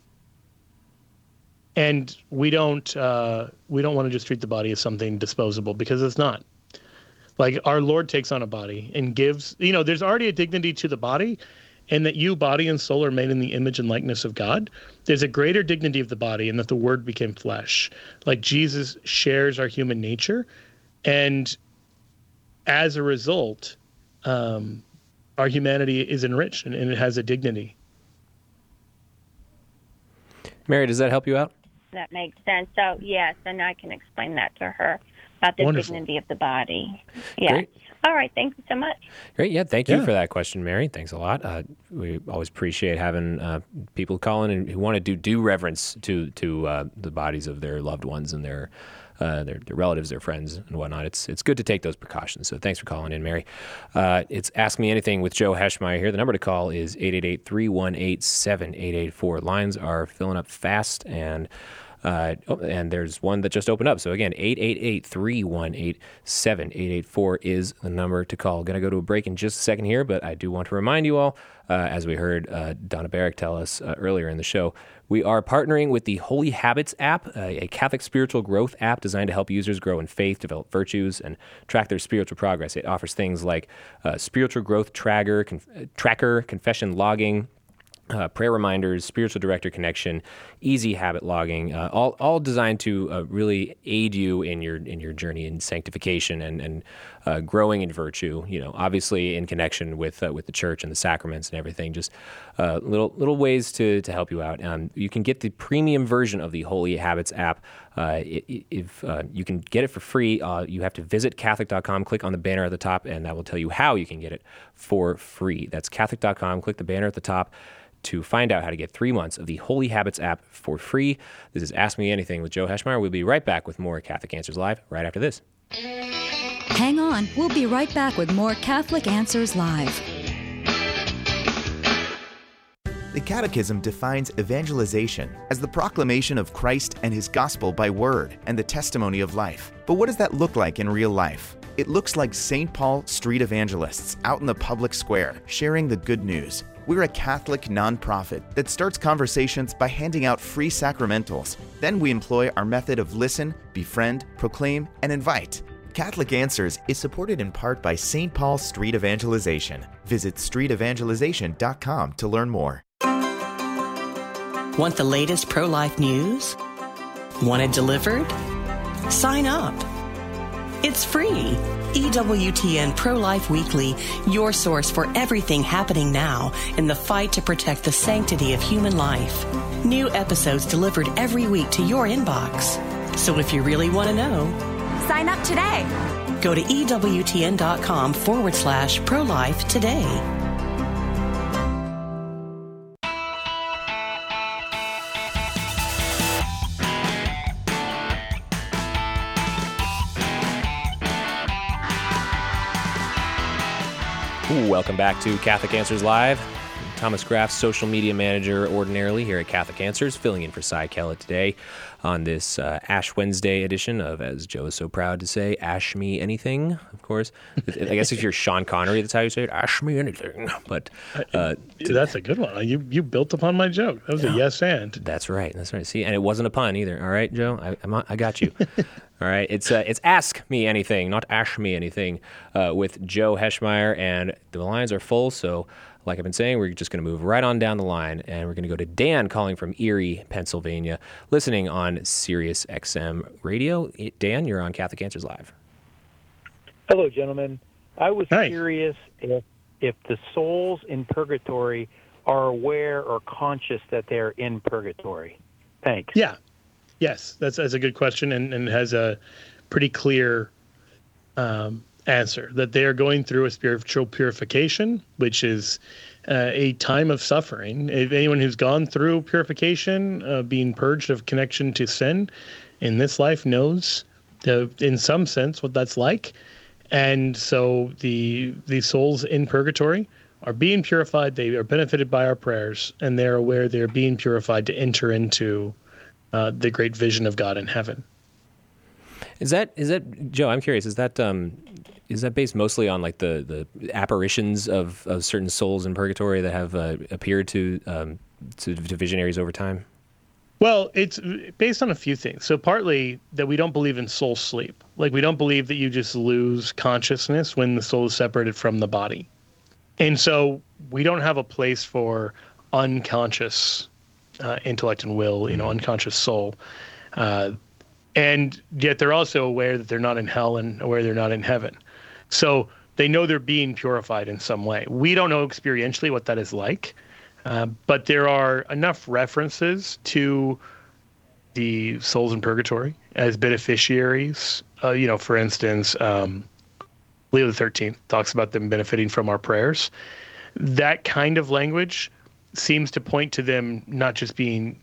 And we don't want to just treat the body as something disposable, because it's not. Like, our Lord takes on a body and gives, there's already a dignity to the body, and that you, body and soul, are made in the image and likeness of God. There's a greater dignity of the body in that the Word became flesh. Like, Jesus shares our human nature, and as a result, our humanity is enriched and it has a dignity. Mary, does that help you out? That makes sense. So, yes, and I can explain that to her about the dignity of the body. Yeah. Great. All right. Thank you so much. Great. Yeah. Thank you for that question, Mary. Thanks a lot. We always appreciate having people call in and who want to do reverence to the bodies of their loved ones and their relatives, their friends, and whatnot. It's good to take those precautions. So thanks for calling in, Mary. It's Ask Me Anything with Joe Heschmeyer here. The number to call is 888-318-7884. Lines are filling up fast, and there's one that just opened up. So again, 888-318-7884 is the number to call. Going to go to a break in just a second here, but I do want to remind you all, as we heard Donna Barrick tell us earlier in the show, we are partnering with the Holy Habits app, a Catholic spiritual growth app designed to help users grow in faith, develop virtues, and track their spiritual progress. It offers things like spiritual growth tracker, confession logging, prayer reminders, spiritual director connection, easy habit logging, all designed to really aid you in your journey in sanctification and growing in virtue. Obviously in connection with the church and the sacraments and everything. Just little ways to help you out. You can get the premium version of the Holy Habits app. If you can get it for free, you have to visit Catholic.com, click on the banner at the top, and that will tell you how you can get it for free. That's Catholic.com. Click the banner at the top to find out how to get 3 months of the Holy Habits app for free. This is Ask Me Anything with Joe Heschmeyer. We'll be right back with more Catholic Answers Live right after this. Hang on. We'll be right back with more Catholic Answers Live. The Catechism defines evangelization as the proclamation of Christ and His gospel by word and the testimony of life. But what does that look like in real life? It looks like St. Paul street evangelists out in the public square sharing the good news. We're a Catholic nonprofit that starts conversations by handing out free sacramentals. Then we employ our method of listen, befriend, proclaim, and invite. Catholic Answers is supported in part by St. Paul Street Evangelization. Visit streetevangelization.com to learn more. Want the latest pro-life news? Want it delivered? Sign up. It's free. EWTN Pro-Life Weekly, your source for everything happening now in the fight to protect the sanctity of human life. New episodes delivered every week to your inbox. So if you really want to know, sign up today. Go to EWTN.com/pro-life today. Welcome back to Catholic Answers Live. Thomas Graff, social media manager ordinarily here at Catholic Answers, filling in for Cy Kellett today on this Ash Wednesday edition of, as Joe is so proud to say, Ash Me Anything, of course. I guess if you're Sean Connery, that's how you say it, Ash Me Anything. But that's a good one. You built upon my joke. That was a yes and. That's right. See, and it wasn't a pun either. All right, Joe? I got you. All right, it's Ask Me Anything, not Ash Me Anything, with Joe Heschmeyer, and the lines are full, so like I've been saying, we're just going to move right on down the line, and we're going to go to Dan calling from Erie, Pennsylvania, listening on Sirius XM Radio. Dan, you're on Catholic Answers Live. Hello, gentlemen. I was curious if the souls in purgatory are aware or conscious that they're in purgatory. Thanks. Yeah. Yes, that's a good question and has a pretty clear answer, that they are going through a spiritual purification, which is a time of suffering. If anyone who's gone through purification, being purged of connection to sin in this life knows, in some sense, what that's like. And so the souls in purgatory are being purified. They are benefited by our prayers, and they're aware they're being purified to enter into the great vision of God in heaven. Is that Joe? I'm curious. Is that based mostly on like the apparitions of certain souls in purgatory that have appeared to visionaries over time? Well, it's based on a few things. So partly that we don't believe in soul sleep. Like we don't believe that you just lose consciousness when the soul is separated from the body. And so we don't have a place for unconscious intellect and will, unconscious soul. And yet they're also aware that they're not in hell and aware they're not in heaven. So they know they're being purified in some way. We don't know experientially what that is like, but there are enough references to the souls in purgatory as beneficiaries. For instance, Leo XIII talks about them benefiting from our prayers. That kind of language seems to point to them not just being,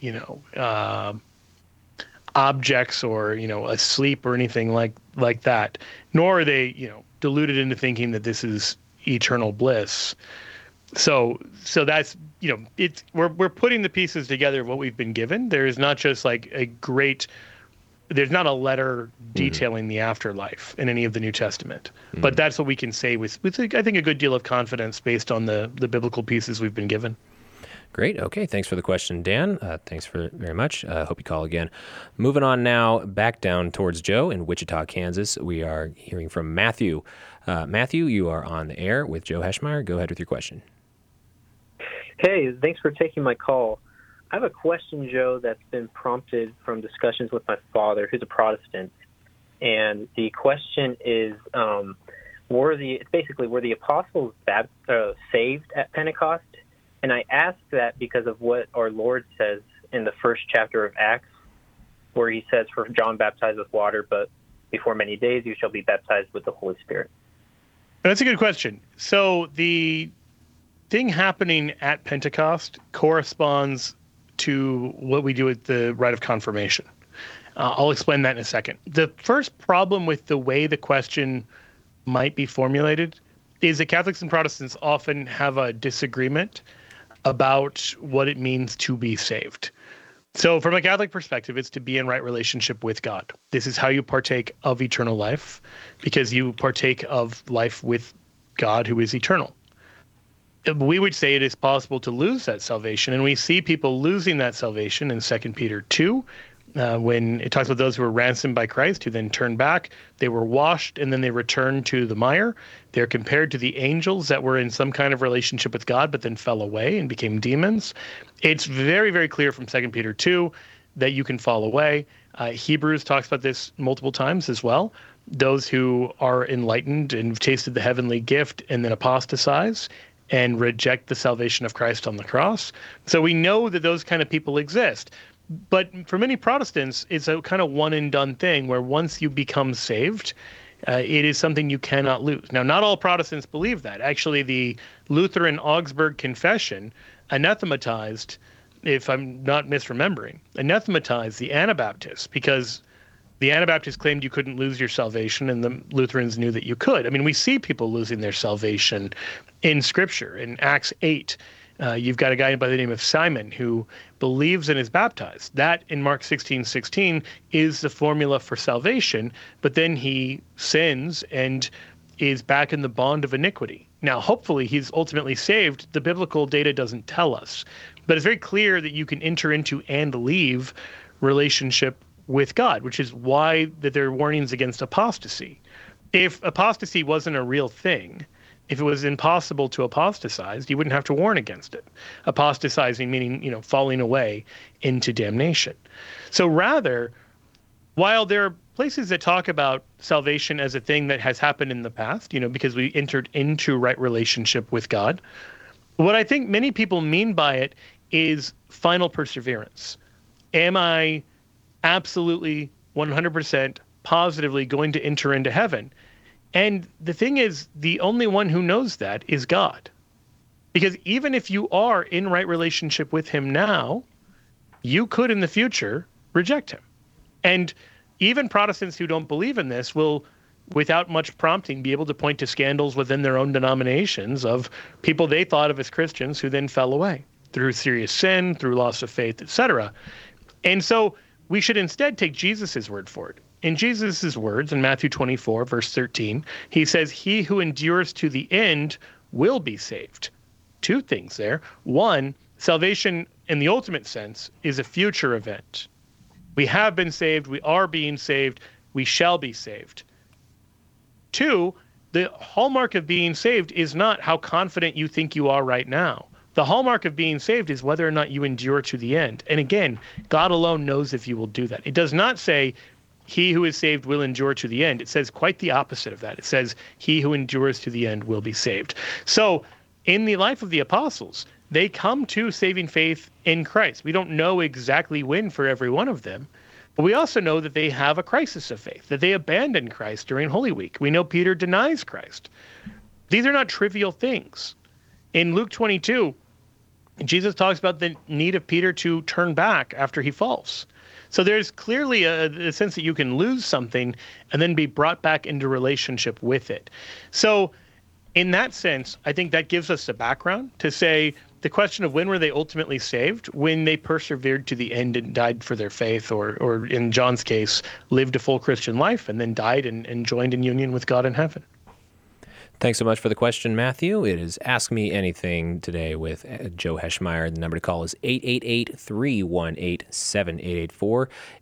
objects or, asleep or anything like that, nor are they, deluded into thinking that this is eternal bliss. So that's, we're putting the pieces together of what we've been given. There is not just like there's not a letter detailing the afterlife in any of the New Testament, but that's what we can say with I think a good deal of confidence based on the biblical pieces we've been given. Great. Okay. Thanks for the question, Dan. Thanks very much. Hope you call again. Moving on now back down towards Joe in Wichita, Kansas. We are hearing from Matthew. Matthew, you are on the air with Joe Heschmeyer. Go ahead with your question. Hey, thanks for taking my call. I have a question, Joe, that's been prompted from discussions with my father, who's a Protestant. And the question is, were the apostles saved at Pentecost? And I ask that because of what our Lord says in the first chapter of Acts, where he says, "For John baptized with water, but before many days you shall be baptized with the Holy Spirit." That's a good question. So the thing happening at Pentecost corresponds to what we do at the rite of confirmation. I'll explain that in a second. The first problem with the way the question might be formulated is that Catholics and Protestants often have a disagreement about what it means to be saved. So from a Catholic perspective, it's to be in right relationship with God. This is how you partake of eternal life, because you partake of life with God who is eternal. We would say it is possible to lose that salvation, and we see people losing that salvation in 2 Peter 2, when it talks about those who were ransomed by Christ, who then turned back. They were washed, and then they returned to the mire. They're compared to the angels that were in some kind of relationship with God, but then fell away and became demons. It's very, very clear from 2 Peter 2 that you can fall away. Hebrews talks about this multiple times as well. Those who are enlightened and have tasted the heavenly gift and then apostatize and reject the salvation of Christ on the cross. So we know that those kind of people exist. But for many Protestants, it's a kind of one and done thing where once you become saved, it is something you cannot lose. Now, not all Protestants believe that. Actually, the Lutheran Augsburg Confession anathematized, if I'm not misremembering, anathematized the Anabaptists because the Anabaptists claimed you couldn't lose your salvation, and the Lutherans knew that you could. I mean, we see people losing their salvation in Scripture. In Acts 8, you've got a guy by the name of Simon who believes and is baptized. That, in Mark 16:16, is the formula for salvation, but then he sins and is back in the bond of iniquity. Now, hopefully, he's ultimately saved. The biblical data doesn't tell us. But it's very clear that you can enter into and leave relationship with God, which is why that there are warnings against apostasy. If apostasy wasn't a real thing, if it was impossible to apostatize, you wouldn't have to warn against it. Apostatizing meaning, falling away into damnation. So rather, while there are places that talk about salvation as a thing that has happened in the past, because we entered into right relationship with God, what I think many people mean by it is final perseverance. Am I absolutely 100% positively going to enter into heaven? And the thing is, the only one who knows that is God. Because even if you are in right relationship with him now, you could in the future reject him. And even Protestants who don't believe in this will, without much prompting, be able to point to scandals within their own denominations of people they thought of as Christians who then fell away through serious sin, through loss of faith, etc. And so we should instead take Jesus' word for it. In Jesus' words, in Matthew 24, verse 13, he says, "He who endures to the end will be saved." Two things there. One, salvation in the ultimate sense is a future event. We have been saved, we are being saved, we shall be saved. Two, the hallmark of being saved is not how confident you think you are right now. The hallmark of being saved is whether or not you endure to the end. And again, God alone knows if you will do that. It does not say, "He who is saved will endure to the end." It says quite the opposite of that. It says, "He who endures to the end will be saved." So in the life of the apostles, they come to saving faith in Christ. We don't know exactly when for every one of them, but we also know that they have a crisis of faith, that they abandon Christ during Holy Week. We know Peter denies Christ. These are not trivial things. In Luke 22, Jesus talks about the need of Peter to turn back after he falls. So there's clearly a sense that you can lose something and then be brought back into relationship with it. So in that sense, I think that gives us the background to say the question of when were they ultimately saved? When they persevered to the end and died for their faith, or in John's case, lived a full Christian life and then died and joined in union with God in heaven. Thanks so much for the question, Matthew. It is Ask Me Anything today with Joe Heschmeyer. The number to call is 888-318-7884.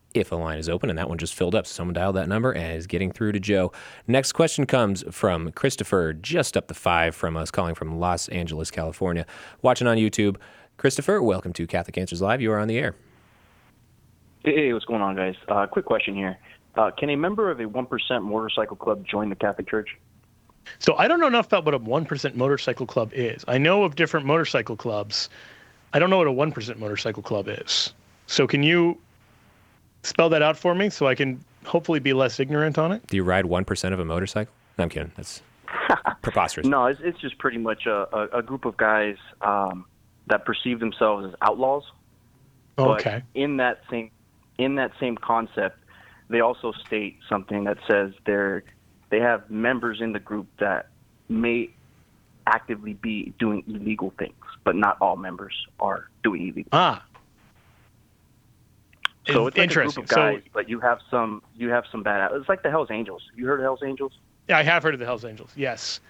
if a line is open, and that one just filled up. So someone dialed that number and is getting through to Joe. Next question comes from Christopher, just up the 5 from us, calling from Los Angeles, California, watching on YouTube. Christopher, welcome to Catholic Answers Live. You are on the air. Hey, what's going on, guys? Quick question here. Can a member of a 1% motorcycle club join the Catholic Church? So I don't know enough about what a 1% motorcycle club is. I know of different motorcycle clubs. I don't know what a 1% motorcycle club is. So can you spell that out for me so I can hopefully be less ignorant on it? Do you ride 1% of a motorcycle? No, I'm kidding. That's preposterous. No, it's just pretty much a group of guys that perceive themselves as outlaws. Okay. But in that same concept, they also state something that says they have members in the group that may actively be doing illegal things, but not all members are doing illegal things. So it's like a group of guys, but you have some bad. It's like the Hells Angels. You heard of Hells Angels? Yeah, I have heard of the Hells Angels. Yes.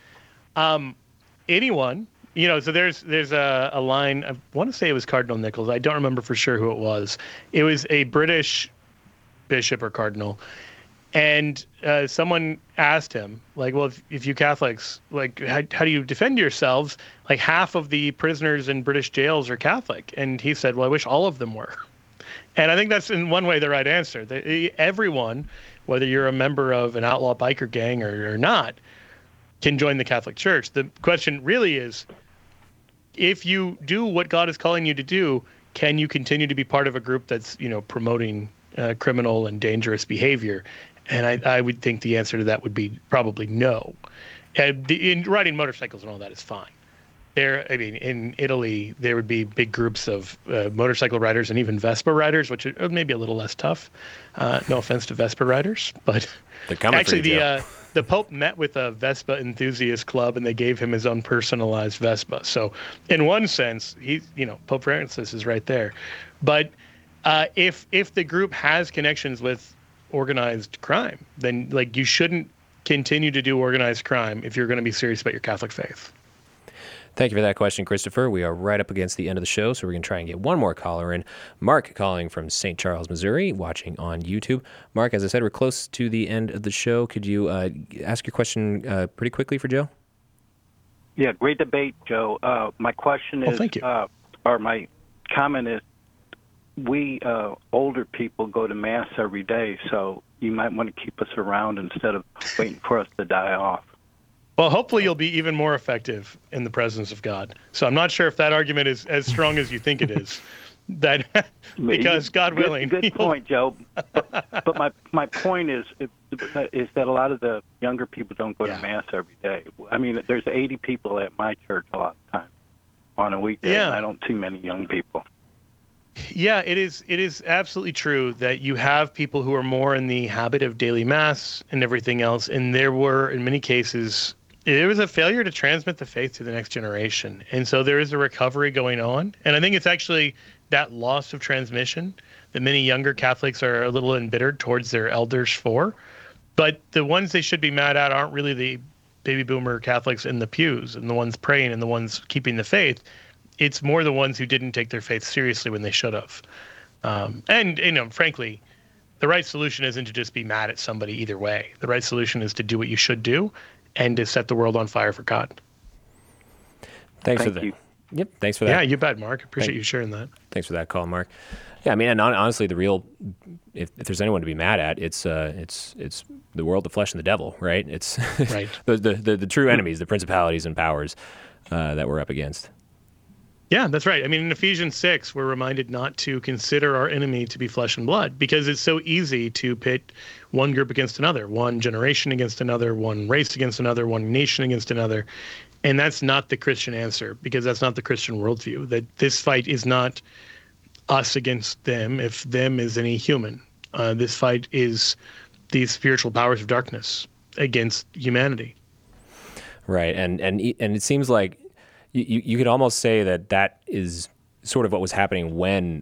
Anyone, so there's a line. I want to say it was Cardinal Nichols. I don't remember for sure who it was. It was a British bishop or cardinal, and someone asked him, like, well, if you Catholics, like, how do you defend yourselves? Like, half of the prisoners in British jails are Catholic, and he said, well, I wish all of them were. And I think that's in one way the right answer. Everyone, whether you're a member of an outlaw biker gang or not, can join the Catholic Church. The question really is, if you do what God is calling you to do, can you continue to be part of a group that's, promoting criminal and dangerous behavior? And I would think the answer to that would be probably no. In riding motorcycles and all that is fine. In Italy, there would be big groups of motorcycle riders and even Vespa riders, which are maybe a little less tough. No offense to Vespa riders, but actually the Pope met with a Vespa enthusiast club, and they gave him his own personalized Vespa. So in one sense, Pope Francis is right there. But if the group has connections with organized crime, then you shouldn't continue to do organized crime if you're going to be serious about your Catholic faith. Thank you for that question, Christopher. We are right up against the end of the show, so we're going to try and get one more caller in. Mark calling from St. Charles, Missouri, watching on YouTube. Mark, as I said, we're close to the end of the show. Could you ask your question pretty quickly for Joe? Yeah, great debate, Joe. My question is, thank you. Or my comment is, we older people go to Mass every day, so you might want to keep us around instead of waiting for us to die off. Well, hopefully you'll be even more effective in the presence of God. So I'm not sure if that argument is as strong as you think it is. Because God willing. Good point, Joe. But my point is that a lot of the younger people don't go to Mass every day. I mean, there's 80 people at my church a lot of times on a weekday, and I don't see many young people. Yeah, it is absolutely true that you have people who are more in the habit of daily Mass and everything else, and there were, in many cases, there was a failure to transmit the faith to the next generation. And so there is a recovery going on. And I think it's actually that loss of transmission that many younger Catholics are a little embittered towards their elders for. But the ones they should be mad at aren't really the baby boomer Catholics in the pews and the ones praying and the ones keeping the faith. It's more the ones who didn't take their faith seriously when they should have. And frankly, the right solution isn't to just be mad at somebody either way. The right solution is to do what you should do and to set the world on fire for God. Thanks for that. Yep, thanks for that. Yeah, you bet, Mark. Appreciate you sharing that. Thanks for that call, Mark. Yeah, I mean, and honestly, if there's anyone to be mad at, it's the world, the flesh, and the devil, right? It's right. the true enemies, the principalities and powers that we're up against. Yeah, that's right. I mean, in Ephesians 6, we're reminded not to consider our enemy to be flesh and blood, because it's so easy to pit one group against another, one generation against another, one race against another, one nation against another. And that's not the Christian answer, because that's not the Christian worldview. That this fight is not us against them, if them is any human. This fight is these spiritual powers of darkness against humanity. Right, and it seems like you could almost say that is sort of what was happening when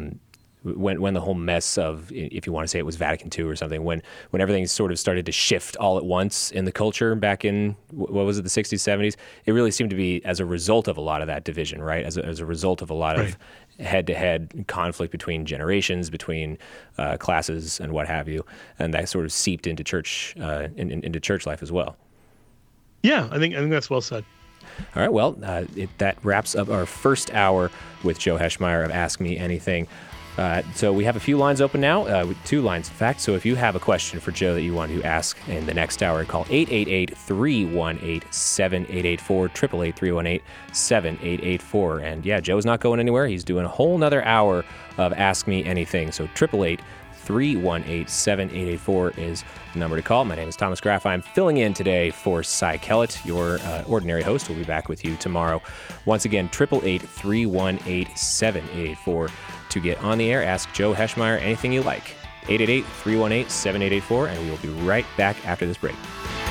the whole mess of, if you want to say it was Vatican II or something, when everything sort of started to shift all at once in the culture back in, what was it, the 60s, 70s, it really seemed to be as a result of a lot of that division, right? As a result of a lot of head-to-head conflict between generations, between classes, and what have you, and that sort of seeped into church into church life as well. Yeah, I think that's well said. All right, well, that wraps up our first hour with Joe Heschmeyer of Ask Me Anything. So we have a few lines open now, 2 lines, in fact. So if you have a question for Joe that you want to ask in the next hour, call 888-318-7884, 888-318-7884. And yeah, Joe's not going anywhere. He's doing a whole nother hour of Ask Me Anything. So 888-318-7884 is the number to call. My name is Thomas Graff. I'm filling in today for Cy Kellett, your ordinary host. We'll be back with you tomorrow. Once again, 888-318-7884. To get on the air, ask Joe Heschmeyer anything you like. 888-318-7884, and we will be right back after this break.